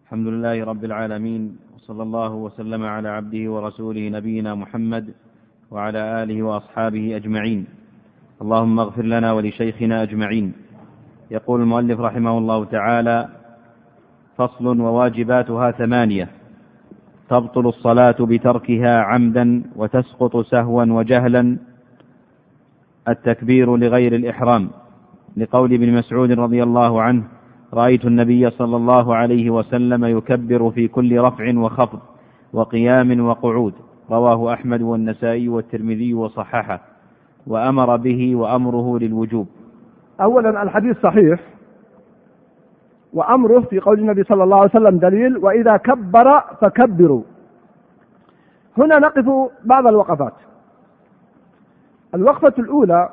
الحمد لله رب العالمين، وصلى الله وسلم على عبده ورسوله نبينا محمد وعلى آله وأصحابه أجمعين. اللهم اغفر لنا ولشيخنا أجمعين. يقول المؤلف رحمه الله تعالى: فصل: وواجباتها 8، تبطل الصلاة بتركها عمدا وتسقط سهوا وجهلا. التكبير لغير الإحرام، لقول ابن مسعود رضي الله عنه: رأيت النبي صلى الله عليه وسلم يكبر في كل رفع وخفض وقيام وقعود. رواه أحمد والنسائي والترمذي وصححه، وأمر به وأمره للوجوب. أولا الحديث صحيح، وأمره في قول النبي صلى الله عليه وسلم دليل: وإذا كبر فكبروا. هنا نقف بعض الوقفات. الوقفة الأولى: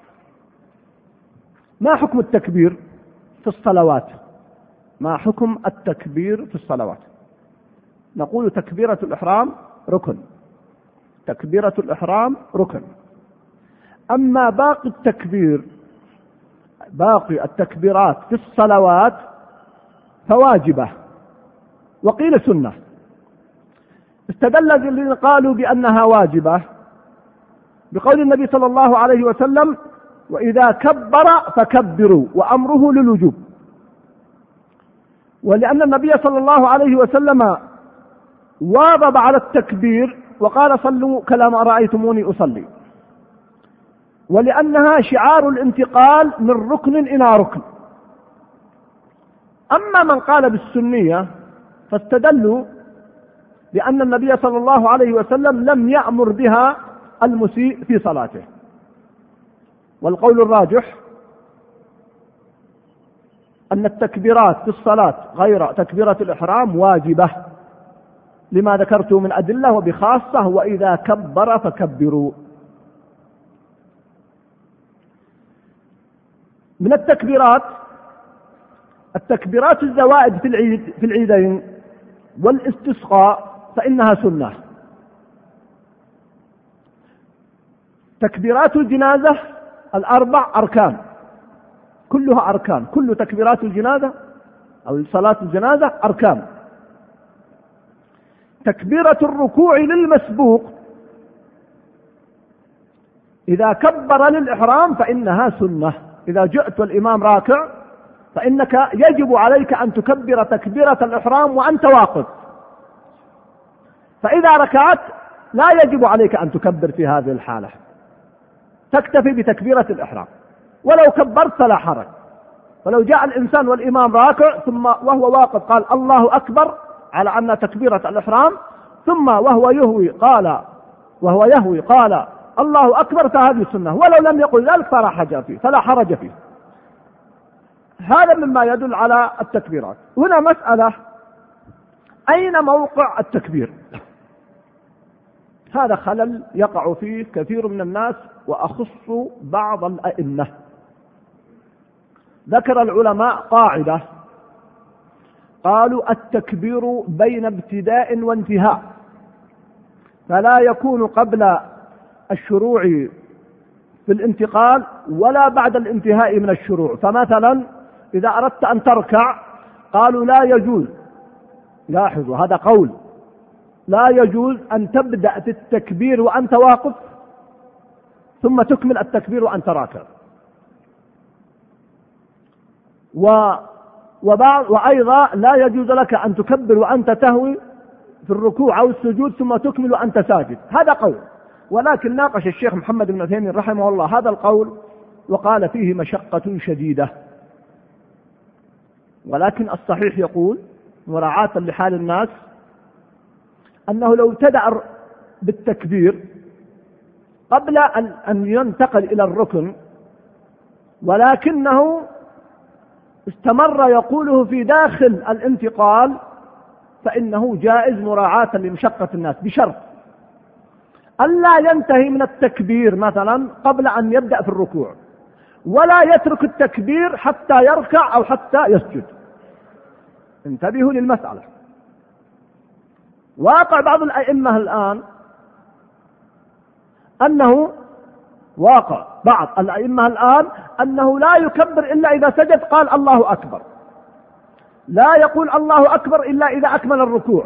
ما حكم التكبير في الصلوات؟ ما حكم التكبير في الصلوات؟ نقول تكبيرة الإحرام ركن، تكبيرة الإحرام ركن. أما باقي التكبيرات في الصلوات فواجبة، وقيل سنة. استدل الذين قالوا بأنها واجبة بقول النبي صلى الله عليه وسلم: وإذا كبر فكبروا، وأمره للوجوب. ولأن النبي صلى الله عليه وسلم واظب على التكبير وقال: صلوا كما رأيتموني أصلي. ولأنها شعار الانتقال من ركن إلى ركن. أما من قال بالسنية فاستدلوا لأن النبي صلى الله عليه وسلم لم يأمر بها المسيء في صلاته. والقول الراجح أن التكبيرات في الصلاة غير تكبيرة الإحرام واجبة، لما ذكرته من أدلة، وبخاصة وإذا كبر فكبروا. من التكبيرات الزوائد في العيدين والاستسقاء فإنها سنة. تكبيرات الجنازة 4 أركان، كلها أركان، كل تكبيرات الجنازة أو صلاة الجنازة أركان. تكبيرة الركوع للمسبوق إذا كبر للإحرام فإنها سنة. إذا جئت والإمام راكع فإنك يجب عليك أن تكبر تكبيرة الإحرام وأنت واقف، فإذا ركعت لا يجب عليك أن تكبر في هذه الحالة، تكتفي بتكبيرة الإحرام. ولو كبرت فلا حرج. فلو جاء الإنسان والإمام راكع ثم وهو واقف قال الله أكبر على أن تكبيرة الإحرام، ثم وهو يهوي قال الله أكبر، فهذه سنة. ولو لم يقل ذلك فلا حرج فيه. هذا مما يدل على التكبيرات. هنا مسألة: أين موقع التكبير؟ هذا خلل يقع فيه كثير من الناس، وأخص بعض الأئمة. ذكر العلماء قاعدة، قالوا: التكبير بين ابتداء وانتهاء، فلا يكون قبل الشروع في الانتقال ولا بعد الانتهاء من الشروع. فمثلا إذا أردت أن تركع قالوا لا يجوز، لاحظوا هذا قول، لا يجوز أن تبدأ في التكبير وأنت واقف ثم تكمل التكبير وأنت راكع. وأيضا لا يجوز لك أن تكبر وأنت تهوي في الركوع أو السجود ثم تكمل وأنت ساجد. هذا قول، ولكن ناقش الشيخ محمد بن عثيمين رحمه الله هذا القول وقال فيه مشقة شديدة. ولكن الصحيح يقول مراعاة لحال الناس أنه لو ابتدأ بالتكبير قبل أن ينتقل إلى الركن، ولكنه استمر يقوله في داخل الانتقال، فإنه جائز مراعاة لمشقة الناس، بشرط ألا ينتهي من التكبير مثلا قبل أن يبدأ في الركوع، ولا يترك التكبير حتى يركع أو حتى يسجد. انتبهوا للمسألة. واقع بعض الأئمة الآن أنه لا يكبر إلا إذا سجد قال الله أكبر. لا يقول الله أكبر إلا إذا أكمل الركوع،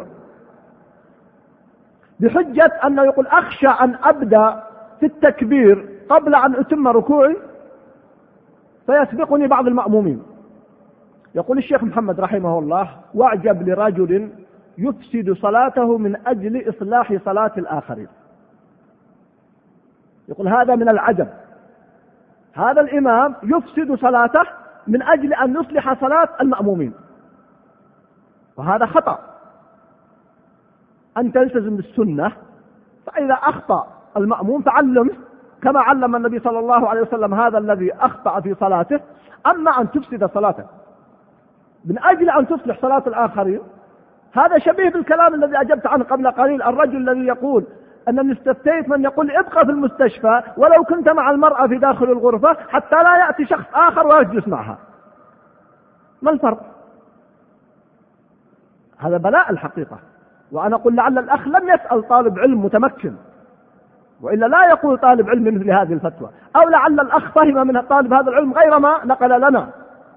بحجة أنه يقول أخشى أن أبدأ في التكبير قبل أن أتم ركوعي فيسبقني بعض المأمومين. يقول الشيخ محمد رحمه الله: واعجب لرجل يفسد صلاته من أجل إصلاح صلاة الآخرين. يقول هذا من العجب، هذا الإمام يفسد صلاته من أجل أن يصلح صلاة المأمومين، وهذا خطأ. أن تلتزم بالسنة، فإذا أخطأ المأموم فعلمه كما علم النبي صلى الله عليه وسلم هذا الذي أخطأ في صلاته. أما أن تفسد صلاته من أجل أن تصلح صلاة الآخرين، هذا شبيه بالكلام الذي أجبت عنه قبل قليل، الرجل الذي يقول أنني استفتيت من يقول ابقى في المستشفى ولو كنت مع المرأة في داخل الغرفة حتى لا يأتي شخص آخر ويجلس معها. ما الفرق؟ هذا بلاء الحقيقة. وأنا أقول لعل الأخ لم يسأل طالب علم متمكن، وإلا لا يقول طالب علم مثل هذه الفتوى، أو لعل الأخ فهم من طالب هذا العلم غير ما نقل لنا،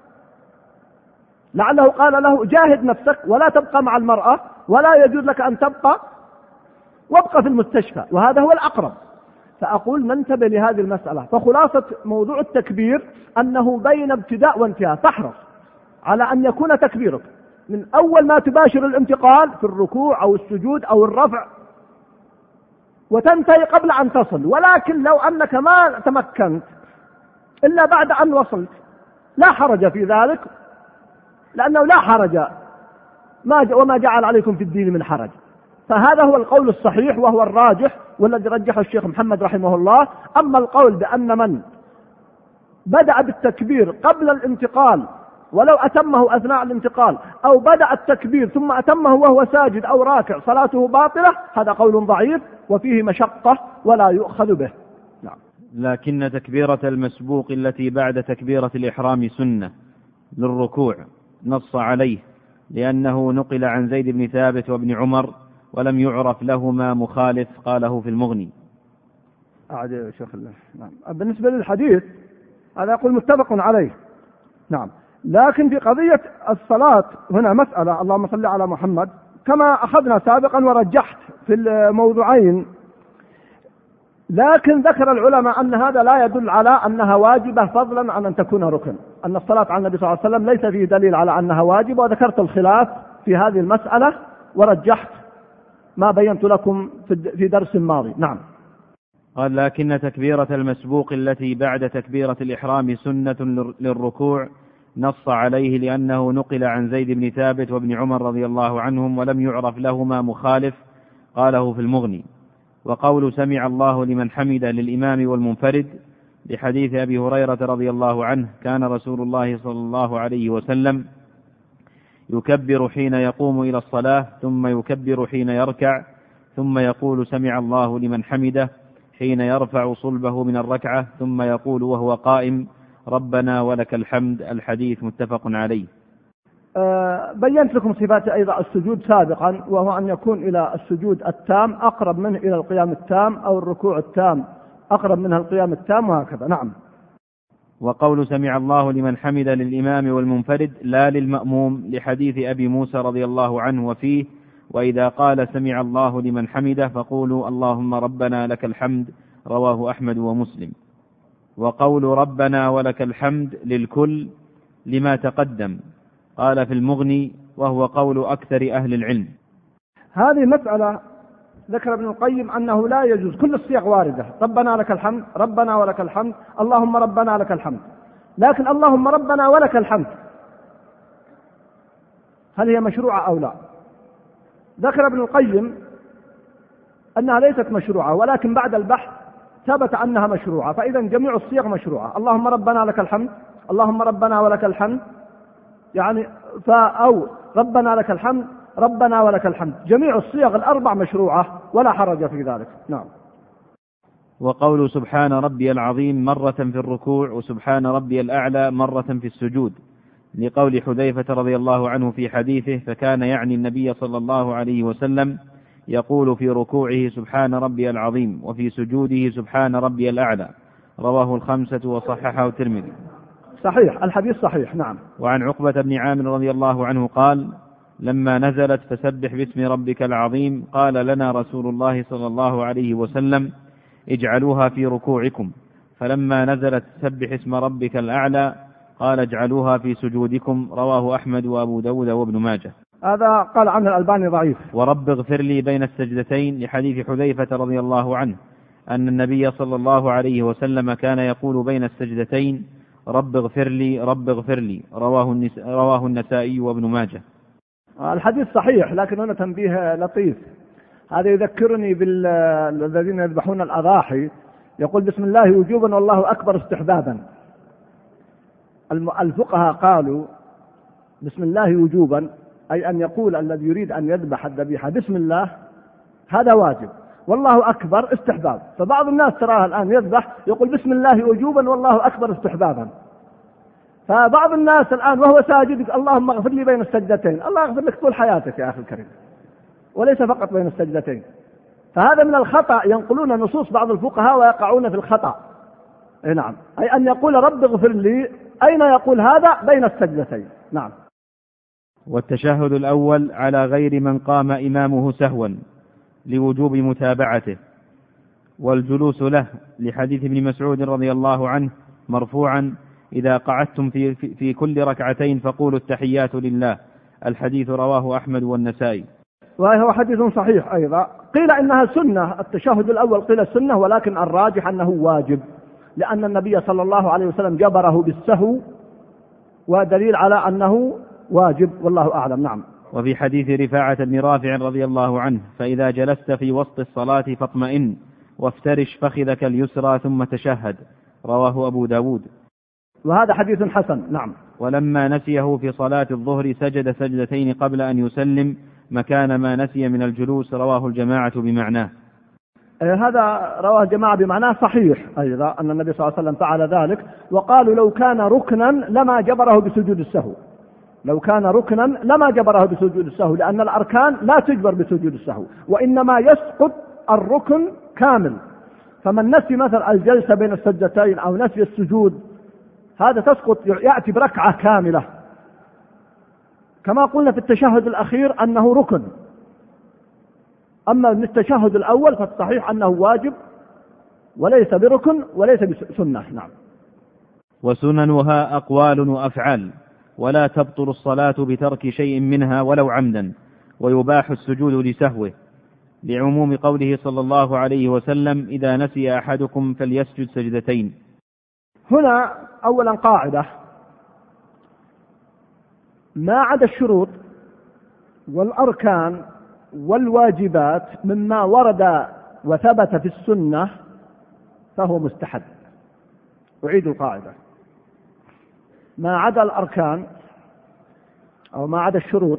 لعله قال له جاهد نفسك ولا تبقى مع المرأة ولا يجوز لك أن تبقى وابقى في المستشفى، وهذا هو الأقرب. فأقول ننتبه لهذه المسألة. فخلاصة موضوع التكبير أنه بين ابتداء وانتهاء، فاحرص على أن يكون تكبيرك من أول ما تباشر الانتقال في الركوع أو السجود أو الرفع، وتنتهي قبل أن تصل. ولكن لو أنك ما تمكنت إلا بعد أن وصلت لا حرج في ذلك، لأنه لا حرج وما جعل عليكم في الدين من حرج. فهذا هو القول الصحيح وهو الراجح والذي رجحه الشيخ محمد رحمه الله. أما القول بأن من بدأ بالتكبير قبل الانتقال ولو أتمه أثناء الانتقال، أو بدأ التكبير ثم أتمه وهو ساجد أو راكع صلاته باطلة، هذا قول ضعيف وفيه مشقة ولا يؤخذ به. نعم. لكن تكبيرة المسبوق التي بعد تكبيرة الإحرام سنة للركوع نص عليه، لأنه نقل عن زيد بن ثابت وابن عمر ولم يعرف لهما مخالف، قاله في المغني. أعد يا شيخ الله. نعم. بالنسبة للحديث هذا يقول متفق عليه. نعم. لكن في قضية الصلاة هنا مسألة، اللهم صل على محمد، كما أخذنا سابقا ورجحت في الموضوعين. لكن ذكر العلماء أن هذا لا يدل على أنها واجبة فضلا عن أن تكون ركن، أن الصلاة على النبي صلى الله عليه وسلم ليس فيه دليل على أنها واجبة، وذكرت الخلاف في هذه المسألة ورجحت ما بينت لكم في درس ماضي. نعم. قال: لكن تكبيرة المسبوق التي بعد تكبيرة الإحرام سنة للركوع نص عليه، لأنه نقل عن زيد بن ثابت وابن عمر رضي الله عنهم ولم يعرف لهما مخالف، قاله في المغني. وقول سمع الله لمن حمد للإمام والمنفرد لحديث أبي هريرة رضي الله عنه: كان رسول الله صلى الله عليه وسلم يكبر حين يقوم إلى الصلاة، ثم يكبر حين يركع، ثم يقول سمع الله لمن حمده حين يرفع صلبه من الركعة، ثم يقول وهو قائم ربنا ولك الحمد. الحديث متفق عليه. بينت لكم صفات أيضا السجود سابقا، وهو أن يكون إلى السجود التام أقرب منه إلى القيام التام، أو الركوع التام أقرب منها القيام التام، وهكذا. نعم. وقول سمع الله لمن حمد للإمام والمنفرد لا للمأموم، لحديث أبي موسى رضي الله عنه وفيه: وإذا قال سمع الله لمن حمده فقولوا اللهم ربنا لك الحمد، رواه أحمد ومسلم. وقول ربنا ولك الحمد للكل لما تقدم، قال في المغني: وهو قول أكثر أهل العلم. هذه مسألة ذكر ابن القيم أنه لا يجوز، كل الصيغ واردة، ربنا لك الحمد، ربنا ولك الحمد، اللهم ربنا لك الحمد، لكن اللهم ربنا ولك الحمد هل هي مشروعة أو لا؟ ذكر ابن القيم أنها ليست مشروعة، ولكن بعد البحث ثبت أنها مشروعة، فإذا جميع الصيغ مشروعة. اللهم ربنا لك الحمد، اللهم ربنا ولك الحمد، يعني أو ربنا لك الحمد، ربنا ولك الحمد، جميع الصيغ الأربع مشروعة ولا حرج في ذلك. نعم. وقول سبحان ربي العظيم مرة في الركوع، وسبحان ربي الأعلى مرة في السجود، لقول حذيفة رضي الله عنه في حديثه: فكان يعني النبي صلى الله عليه وسلم يقول في ركوعه سبحان ربي العظيم، وفي سجوده سبحان ربي الأعلى، رواه الخمسة وصححه الترمذي. صحيح، الحديث صحيح. نعم. وعن عقبة بن عامر رضي الله عنه قال: لما نزلت فسبح باسم ربك العظيم قال لنا رسول الله صلى الله عليه وسلم: اجعلوها في ركوعكم. فلما نزلت سبح اسم ربك الأعلى قال: اجعلوها في سجودكم. رواه أحمد وأبو داود وابن ماجه. هذا قال عنه الألباني ضعيف. ورب اغفر لي بين السجدتين لحديث حذيفة رضي الله عنه أن النبي صلى الله عليه وسلم كان يقول بين السجدتين: رب اغفر لي رب اغفر لي. رواه النسائي وابن ماجه. الحديث صحيح، لكن هنا تنبيه لطيف. هذا يذكرني بالذين يذبحون الأضاحي، يقول بسم الله وجوبا والله أكبر استحبابا. الفقهاء قالوا بسم الله وجوبا أي أن يقول الذي يريد أن يذبح الذبيحة بسم الله، هذا واجب، والله أكبر استحباب. فبعض الناس تراها الآن يذبح يقول بسم الله وجوبا والله أكبر استحبابا. فبعض الناس الآن وهو ساجد اللهم اغفر لي بين السجدتين. الله يغفر لك طول حياتك يا أخي الكريم، وليس فقط بين السجدتين. فهذا من الخطأ، ينقلون نصوص بعض الفقهاء ويقعون في الخطأ. نعم، أي أن يقول رب اغفر لي، أين يقول هذا؟ بين السجدتين. نعم. والتشهد الأول على غير من قام إمامه سهوا لوجوب متابعته، والجلوس له لحديث ابن مسعود رضي الله عنه مرفوعا: إذا قعدتم في كل ركعتين فقولوا التحيات لله. الحديث رواه أحمد والنسائي. وهو حديث صحيح أيضا. قيل إنها سنة، التشهد الأول قيل السنة، ولكن الراجح أنه واجب، لأن النبي صلى الله عليه وسلم جبره بالسهو، ودليل على أنه واجب، والله أعلم. نعم. وفي حديث رفاعة بن رافع رضي الله عنه: فإذا جلست في وسط الصلاة فاطمئن وافترش فخذك اليسرى ثم تشهد. رواه أبو داود. وهذا حديث حسن. نعم. ولما نسيه في صلاة الظهر سجد سجدتين قبل أن يسلم مكان ما نسي من الجلوس. رواه الجماعة بمعناه. هذا رواه جماعة بمعناه صحيح أيضا، أن النبي صلى الله عليه وسلم فعل ذلك. وقالوا لو كان ركنا لما جبره بسجود السهو، لو كان ركنا لما جبره بسجود السهو، لأن الأركان لا تجبر بسجود السهو، وإنما يسقط الركن كامل. فمن نسي مثلا الجلسة بين السجدتين أو نسي السجود، هذا تسقط، يأتي بركعة كاملة. كما قلنا في التشهد الأخير أنه ركن. أما من التشهد الأول فالصحيح أنه واجب وليس بركن وليس بسنة. نعم. وسننها أقوال وأفعال، ولا تبطل الصلاة بترك شيء منها ولو عمدا، ويباح السجود لسهوه، لعموم قوله صلى الله عليه وسلم: إذا نسي أحدكم فليسجد سجدتين. هنا أولا قاعدة: ما عدا الشروط والأركان والواجبات مما ورد وثبت في السنة فهو مستحب. أعيد القاعدة: ما عدا الأركان أو ما عدا الشروط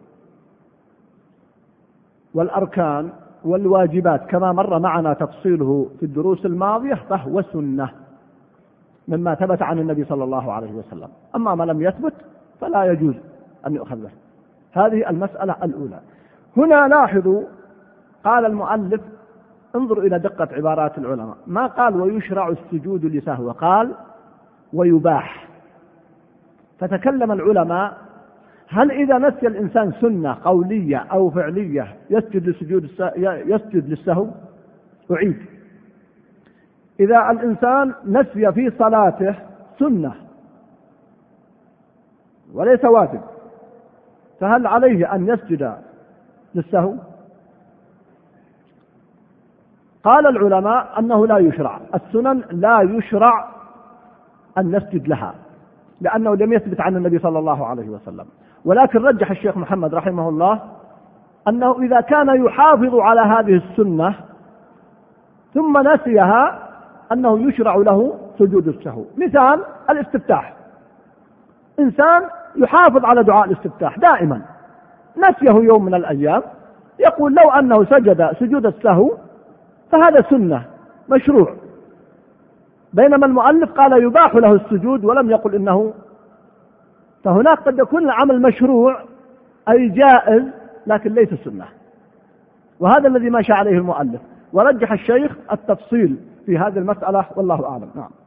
والأركان والواجبات كما مر معنا تفصيله في الدروس الماضية فهو سنة مما ثبت عن النبي صلى الله عليه وسلم. أما ما لم يثبت فلا يجوز أن يؤخذ به. هذه المسألة الأولى. هنا لاحظوا قال المؤلف، انظروا إلى دقة عبارات العلماء، ما قال ويشرع السجود لسهو، قال ويباح. فتكلم العلماء: هل إذا نسي الإنسان سنة قولية أو فعلية يسجد للسهو؟ أعيد: إذا الإنسان نسي في صلاته سنة وليس واجب، فهل عليه أن يسجد للسهو؟ قال العلماء أنه لا يشرع، السنن لا يشرع أن نسجد لها، لأنه لم يثبت عن النبي صلى الله عليه وسلم. ولكن رجح الشيخ محمد رحمه الله أنه إذا كان يحافظ على هذه السنة ثم نسيها أنه يشرع له سجود السهو. مثال الاستفتاح، إنسان يحافظ على دعاء الاستفتاح دائما، نسيه يوم من الأيام، يقول لو أنه سجد سجود السهو فهذا سنة مشروع، بينما المؤلف قال يباح له السجود ولم يقل إنه. فهناك قد يكون العمل مشروع أي جائز لكن ليس سنة، وهذا الذي ماشى عليه المؤلف، ورجح الشيخ التفصيل في هذه المسألة والله أعلم. نعم.